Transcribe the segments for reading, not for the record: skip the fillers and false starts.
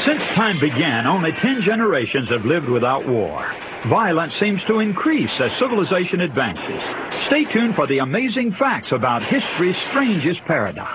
Since time began, only 10 generations have lived without war. Violence seems to increase as civilization advances. Stay tuned for the amazing facts about history's strangest paradox.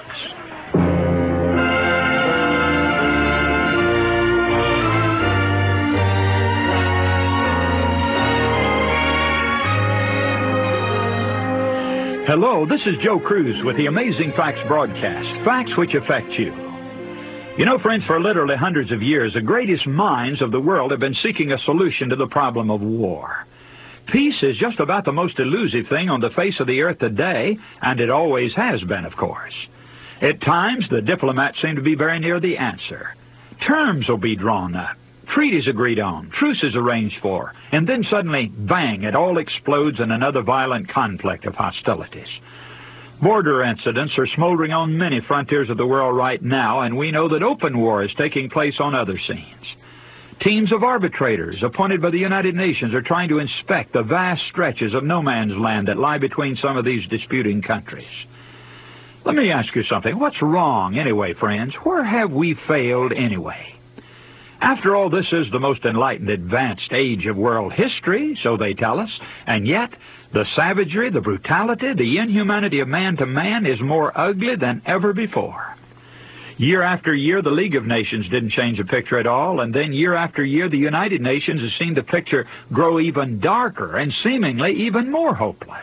Hello, this is Joe Cruz with the Amazing Facts broadcast, facts which affect you. You know, friends, for literally hundreds of years, the greatest minds of the world have been seeking a solution to the problem of war. Peace is just about the most elusive thing on the face of the earth today, and it always has been, of course. At times, the diplomats seem to be very near the answer. Terms will be drawn up, treaties agreed on, truces arranged for, and then suddenly, bang, it all explodes in another violent conflict of hostilities. Border incidents are smoldering on many frontiers of the world right now, and we know that open war is taking place on other scenes. Teams of arbitrators appointed by the United Nations are trying to inspect the vast stretches of no man's land that lie between some of these disputing countries. Let me ask you something. What's wrong anyway, friends? Where have we failed anyway? After all, this is the most enlightened, advanced age of world history, so they tell us, and yet the savagery, the brutality, the inhumanity of man to man is more ugly than ever before. Year after year, the League of Nations didn't change the picture at all, and then year after year, the United Nations has seen the picture grow even darker and seemingly even more hopeless.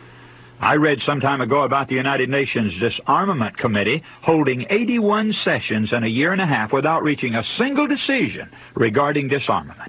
I read some time ago about the United Nations Disarmament Committee holding 81 sessions in a year and a half without reaching a single decision regarding disarmament.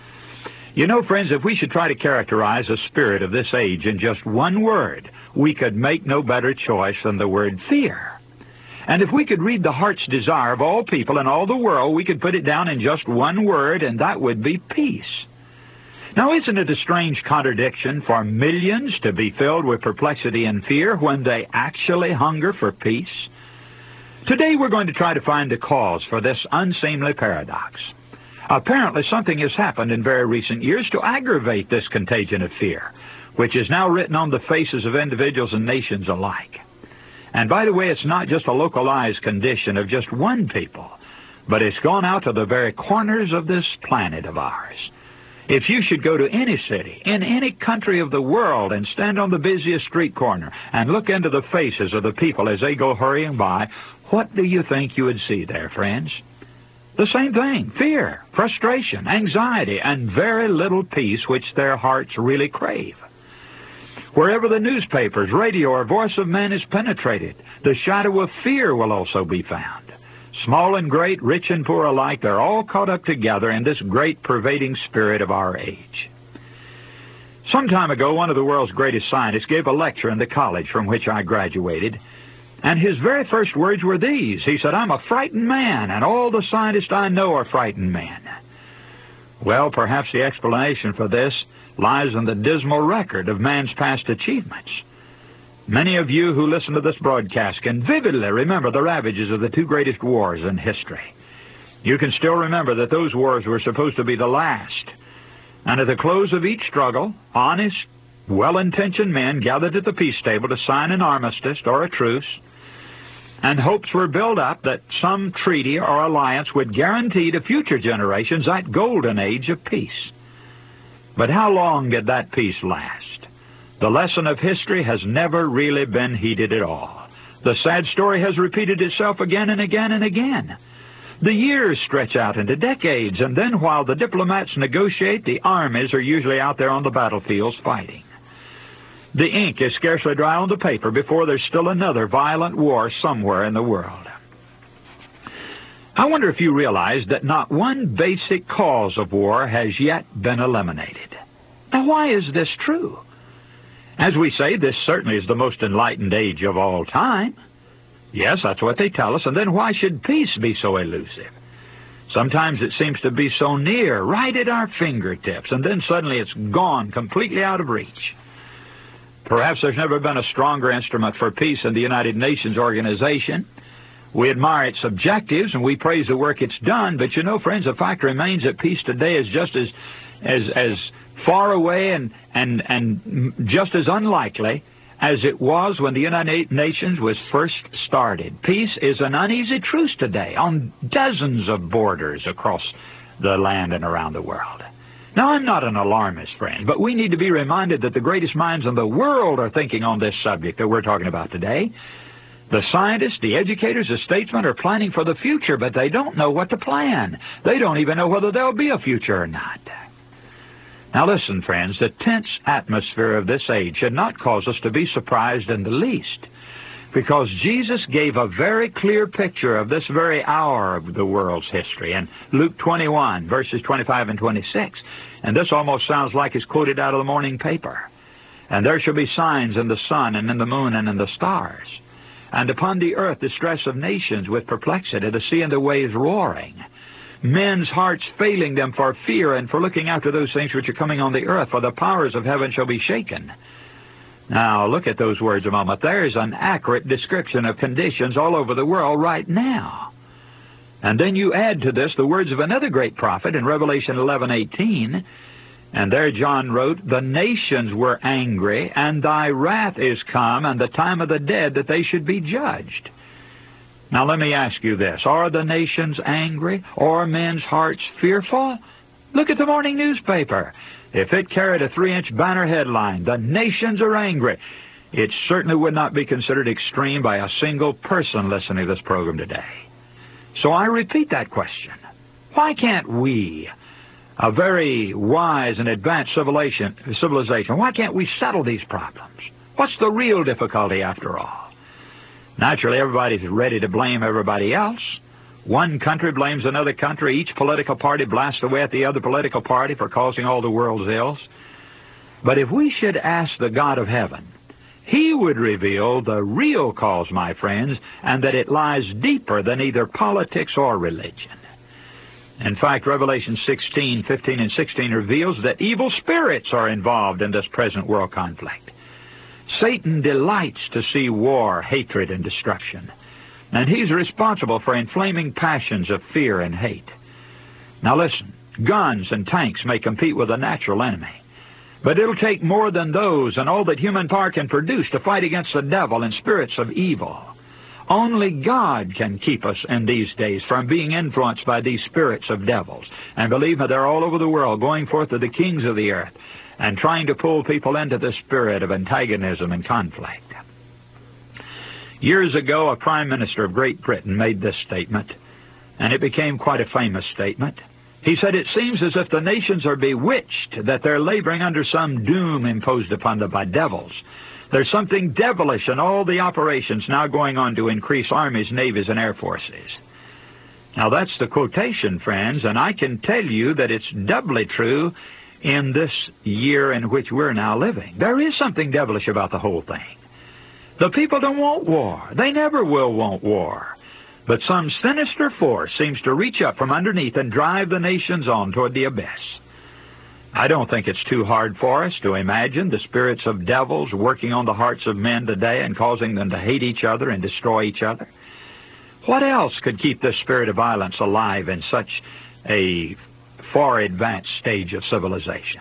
You know, friends, if we should try to characterize the spirit of this age in just one word, we could make no better choice than the word fear. And if we could read the heart's desire of all people in all the world, we could put it down in just one word, and that would be peace. Now, isn't it a strange contradiction for millions to be filled with perplexity and fear when they actually hunger for peace? Today we're going to try to find the cause for this unseemly paradox. Apparently something has happened in very recent years to aggravate this contagion of fear, which is now written on the faces of individuals and nations alike. And by the way, it's not just a localized condition of just one people, but it's gone out to the very corners of this planet of ours. If you should go to any city, in any country of the world, and stand on the busiest street corner and look into the faces of the people as they go hurrying by, what do you think you would see there, friends? The same thing: fear, frustration, anxiety, and very little peace which their hearts really crave. Wherever the newspapers, radio, or voice of man is penetrated, the shadow of fear will also be found. Small and great, rich and poor alike, they're all caught up together in this great pervading spirit of our age. Some time ago, one of the world's greatest scientists gave a lecture in the college from which I graduated, and his very first words were these. He said, "I'm a frightened man, and all the scientists I know are frightened men." Well, perhaps the explanation for this lies in the dismal record of man's past achievements. Many of you who listen to this broadcast can vividly remember the ravages of the two greatest wars in history. You can still remember that those wars were supposed to be the last. And at the close of each struggle, honest, well-intentioned men gathered at the peace table to sign an armistice or a truce, and hopes were built up that some treaty or alliance would guarantee to future generations that golden age of peace. But how long did that peace last? The lesson of history has never really been heeded at all. The sad story has repeated itself again and again and again. The years stretch out into decades, and then while the diplomats negotiate, the armies are usually out there on the battlefields fighting. The ink is scarcely dry on the paper before there's still another violent war somewhere in the world. I wonder if you realize that not one basic cause of war has yet been eliminated. Now, why is this true? As we say, this certainly is the most enlightened age of all time. Yes, that's what they tell us. And then why should peace be so elusive? Sometimes it seems to be so near, right at our fingertips, and then suddenly it's gone, completely out of reach. Perhaps there's never been a stronger instrument for peace than the United Nations organization. We admire its objectives and we praise the work it's done, but you know, friends, the fact remains that peace today is just as far away and just as unlikely as it was when the United Nations was first started. Peace is an uneasy truce today on dozens of borders across the land and around the world. Now, I'm not an alarmist, friend, but we need to be reminded that the greatest minds in the world are thinking on this subject that we're talking about today. The scientists, the educators, the statesmen are planning for the future, but they don't know what to plan. They don't even know whether there'll be a future or not. Now listen, friends, the tense atmosphere of this age should not cause us to be surprised in the least, because Jesus gave a very clear picture of this very hour of the world's history in Luke 21, verses 25 and 26. And this almost sounds like it's quoted out of the morning paper. And there shall be signs in the sun and in the moon and in the stars. And upon the earth distress of nations with perplexity, the sea and the waves roaring. Men's hearts failing them for fear and for looking after those things which are coming on the earth, for the powers of heaven shall be shaken. Now, look at those words a moment. There's an accurate description of conditions all over the world right now. And then you add to this the words of another great prophet in Revelation 11:18, and there John wrote, "The nations were angry, and thy wrath is come, and the time of the dead that they should be judged." Now let me ask you this. Are the nations angry? Are men's hearts fearful? Look at the morning newspaper. If it carried a 3-inch banner headline, "The nations are angry," it certainly would not be considered extreme by a single person listening to this program today. So I repeat that question. Why can't we, a very wise and advanced civilization, why can't we settle these problems? What's the real difficulty after all? Naturally, everybody's ready to blame everybody else. One country blames another country. Each political party blasts away at the other political party for causing all the world's ills. But if we should ask the God of heaven, He would reveal the real cause, my friends, and that it lies deeper than either politics or religion. In fact, Revelation 16, 15, and 16 reveals that evil spirits are involved in this present world conflict. Satan delights to see war, hatred, and destruction, and he's responsible for inflaming passions of fear and hate. Now listen, guns and tanks may compete with a natural enemy, but it'll take more than those and all that human power can produce to fight against the devil and spirits of evil. Only God can keep us in these days from being influenced by these spirits of devils. And believe me, they're all over the world, going forth to the kings of the earth and trying to pull people into the spirit of antagonism and conflict. Years ago, a prime minister of Great Britain made this statement, and it became quite a famous statement. He said, "It seems as if the nations are bewitched, that they're laboring under some doom imposed upon them by devils. There's something devilish in all the operations now going on to increase armies, navies, and air forces." Now that's the quotation, friends, and I can tell you that it's doubly true in this year in which we're now living. There is something devilish about the whole thing. The people don't want war. They never will want war. But some sinister force seems to reach up from underneath and drive the nations on toward the abyss. I don't think it's too hard for us to imagine the spirits of devils working on the hearts of men today and causing them to hate each other and destroy each other. What else could keep this spirit of violence alive in such a far advanced stage of civilization?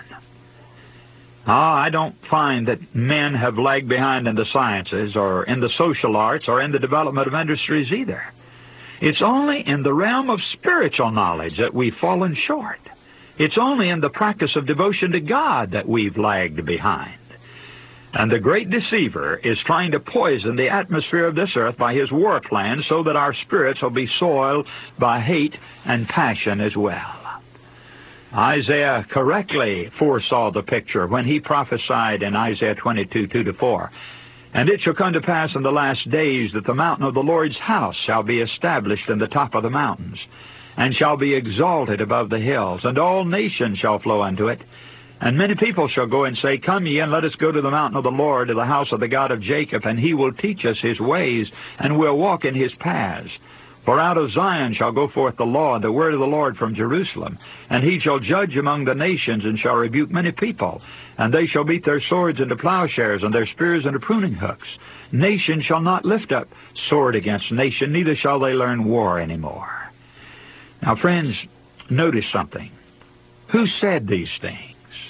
I don't find that men have lagged behind in the sciences or in the social arts or in the development of industries either. It's only in the realm of spiritual knowledge that we've fallen short. It's only in the practice of devotion to God that we've lagged behind. And the great deceiver is trying to poison the atmosphere of this earth by his war plans so that our spirits will be soiled by hate and passion as well. Isaiah correctly foresaw the picture when he prophesied in Isaiah 22, 2-4. "And it shall come to pass in the last days that the mountain of the Lord's house shall be established in the top of the mountains, and shall be exalted above the hills, and all nations shall flow unto it. And many people shall go and say, Come ye, and let us go to the mountain of the Lord, to the house of the God of Jacob, and he will teach us his ways, and we'll walk in his paths. For out of Zion shall go forth the law, and the word of the Lord from Jerusalem. And he shall judge among the nations, and shall rebuke many people. And they shall beat their swords into plowshares, and their spears into pruning hooks. Nation shall not lift up sword against nation, neither shall they learn war any more." Now, friends, notice something. Who said these things?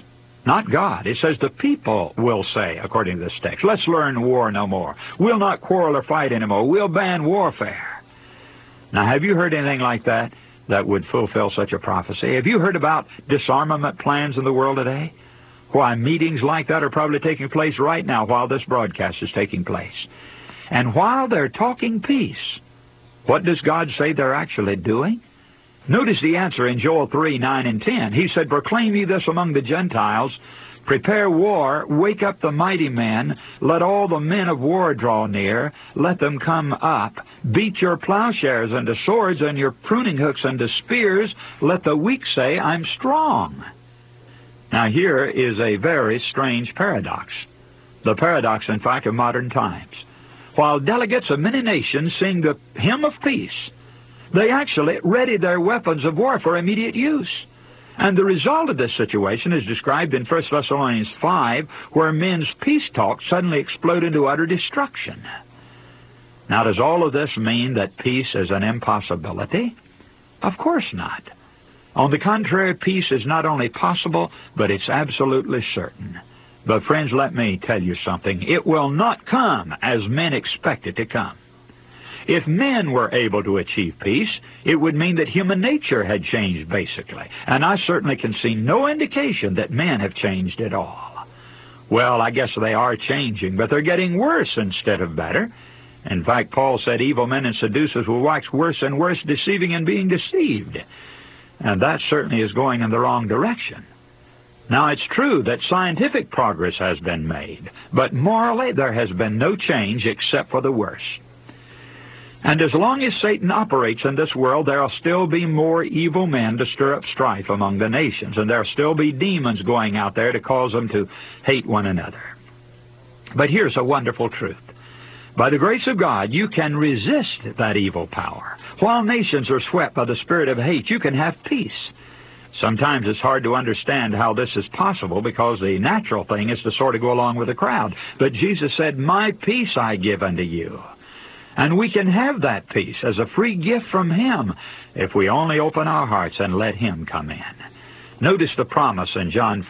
Not God. It says the people will say, according to this text, let's learn war no more. We'll not quarrel or fight anymore. We'll ban warfare. Now, have you heard anything like that would fulfill such a prophecy? Have you heard about disarmament plans in the world today? Why, meetings like that are probably taking place right now while this broadcast is taking place. And while they're talking peace, what does God say they're actually doing? Notice the answer in Joel 3, 9, and 10. He said, proclaim ye this among the Gentiles, prepare war, wake up the mighty men, let all the men of war draw near, let them come up, beat your plowshares into swords and your pruning hooks into spears, let the weak say, I'm strong. Now here is a very strange paradox. The paradox, in fact, of modern times. While delegates of many nations sing the hymn of peace, they actually ready their weapons of war for immediate use. And the result of this situation is described in 1 Thessalonians 5, where men's peace talk suddenly explode into utter destruction. Now, does all of this mean that peace is an impossibility? Of course not. On the contrary, peace is not only possible, but it's absolutely certain. But friends, let me tell you something. It will not come as men expect it to come. If men were able to achieve peace, it would mean that human nature had changed basically. And I certainly can see no indication that men have changed at all. Well, I guess they are changing, but they're getting worse instead of better. In fact, Paul said evil men and seducers will wax worse and worse, deceiving and being deceived. And that certainly is going in the wrong direction. Now, it's true that scientific progress has been made, but morally there has been no change except for the worse. And as long as Satan operates in this world, there will still be more evil men to stir up strife among the nations, and there will still be demons going out there to cause them to hate one another. But here's a wonderful truth. By the grace of God, you can resist that evil power. While nations are swept by the spirit of hate, you can have peace. Sometimes it's hard to understand how this is possible because the natural thing is to sort of go along with the crowd. But Jesus said, my peace I give unto you. And we can have that peace as a free gift from Him if we only open our hearts and let Him come in. Notice the promise in John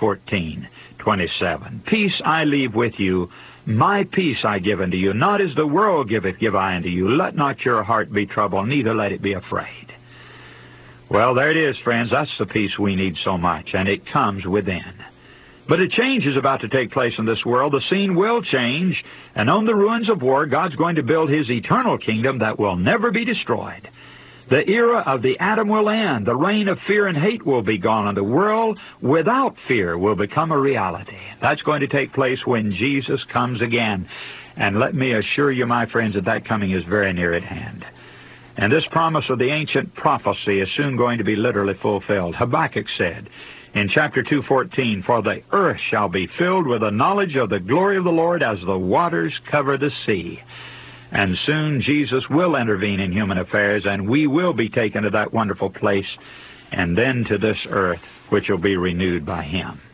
14:27. Peace I leave with you, my peace I give unto you. Not as the world giveth, give I unto you. Let not your heart be troubled, neither let it be afraid. Well, there it is, friends. That's the peace we need so much, and it comes within. But a change is about to take place in this world. The scene will change, and on the ruins of war, God's going to build His eternal kingdom that will never be destroyed. The era of the Adam will end. The reign of fear and hate will be gone, and the world without fear will become a reality. That's going to take place when Jesus comes again. And let me assure you, my friends, that that coming is very near at hand. And this promise of the ancient prophecy is soon going to be literally fulfilled. Habakkuk said in chapter 2:14, for the earth shall be filled with the knowledge of the glory of the Lord as the waters cover the sea. And soon Jesus will intervene in human affairs, and we will be taken to that wonderful place, and then to this earth, which will be renewed by Him.